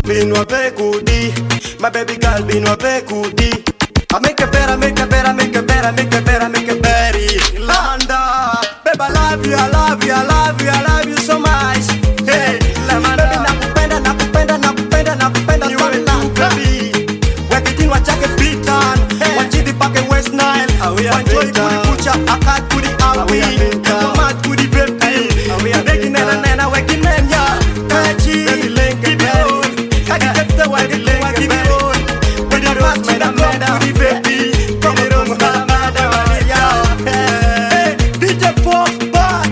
Binwa Bekudi, my baby girl Binwa Bekudi. I make it better, make it better, make it better, make it better, make it better. Lamanda, baby I love you, I love you, I love you, I love you so much. Hey, Lamanda, baby nakupenda, nakupenda, nakupenda, nakupenda sana baby. Wekitin wachake bitan, wachidi pake West Nile. Wanjoy kuri kucha, akad kuri awi, mamad kuri baby. Weki nena nena, weki nenya, kachi, kibion, kaki kete weki kibion. Wedi rose meda meda, kuri baby, kuri rose meda meda, hey, DJ Fox, back.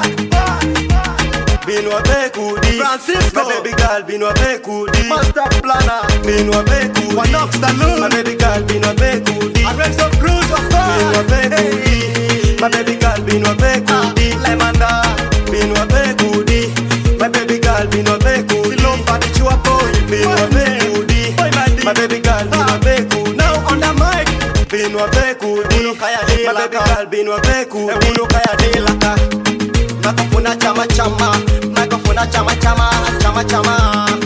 Binwa Bekudi, Francisco, my baby girl Binwa Bekudi, Master Planner, Binwa Bekudi, Wanox Saloon, my baby girl Binwa Bekudi, Arresto Cruz of God, Binwa Bekudi, my baby girl Binwa Bekudi, Lemanda, Binwa Bekudi, my baby girl Binwa Bekudi, Silomba the Chua boy, Binwa Bekudi, my baby girl Binwa Bekudi, now on the mic, Binwa Bekudi, my baby girl Binwa Bekudi, Uno kaya de laka. Makafuna chama chama, makafuna chama chama, chama chama.